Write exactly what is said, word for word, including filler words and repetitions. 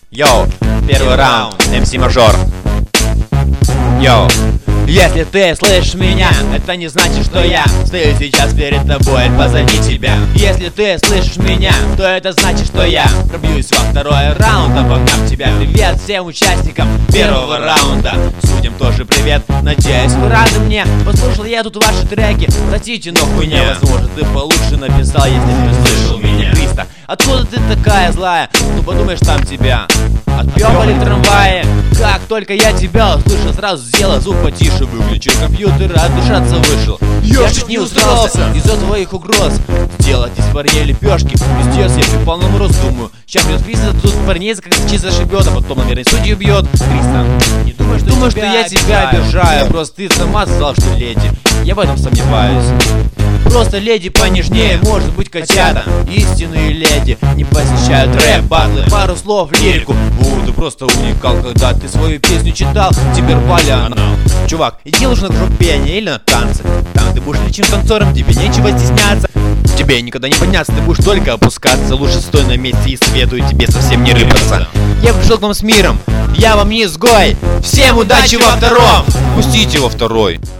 Йоу, первый раунд, эм си Мажор. Йоу. Если ты слышишь меня, это не значит, что я стою сейчас перед тобой позади тебя. Если ты слышишь меня, то это значит, что я пробьюсь во второй раунд, обогнав тебя. Привет всем участникам первого раунда. Судям тоже привет, надеюсь, вы рады мне. Послушал я тут ваши треки, простите, но хуйня. Возможно, ты получше написал, если ты слышал меня. Криста, откуда ты такая злая? Ну подумаешь, там тебя отъебали в трамвае. Как только я тебя услышал, сразу сделай звук потише, выключи компьютер, отдышаться вышел. Я чуть не устроился из-за твоих угроз сделать из парней лепешки. Пиздец, я при полном рост думаю. Сейчас придет Криста, тут парней как чисто зашибет, а потом, наверное, судью бьет. Криста, не думай, что, думаю, что я тебя обижаю. Просто ты сама сказала, что леди. Я в этом сомневаюсь. Просто леди понежнее, может быть, котята. Истинные леди не посещают рэп-батлы. Пару слов в лирику. О, ты просто уникал, когда ты свою песню читал. Теперь Поляна. Чувак, иди лучше на группу пения или на танцы. Там ты будешь личным танцором, тебе нечего стесняться. Тебе никогда не подняться, ты будешь только опускаться. Лучше стой на месте и советую тебе совсем не рыпаться. Я пришел к вам с миром, я вам не изгой. Всем удачи во втором. Пустите во второй.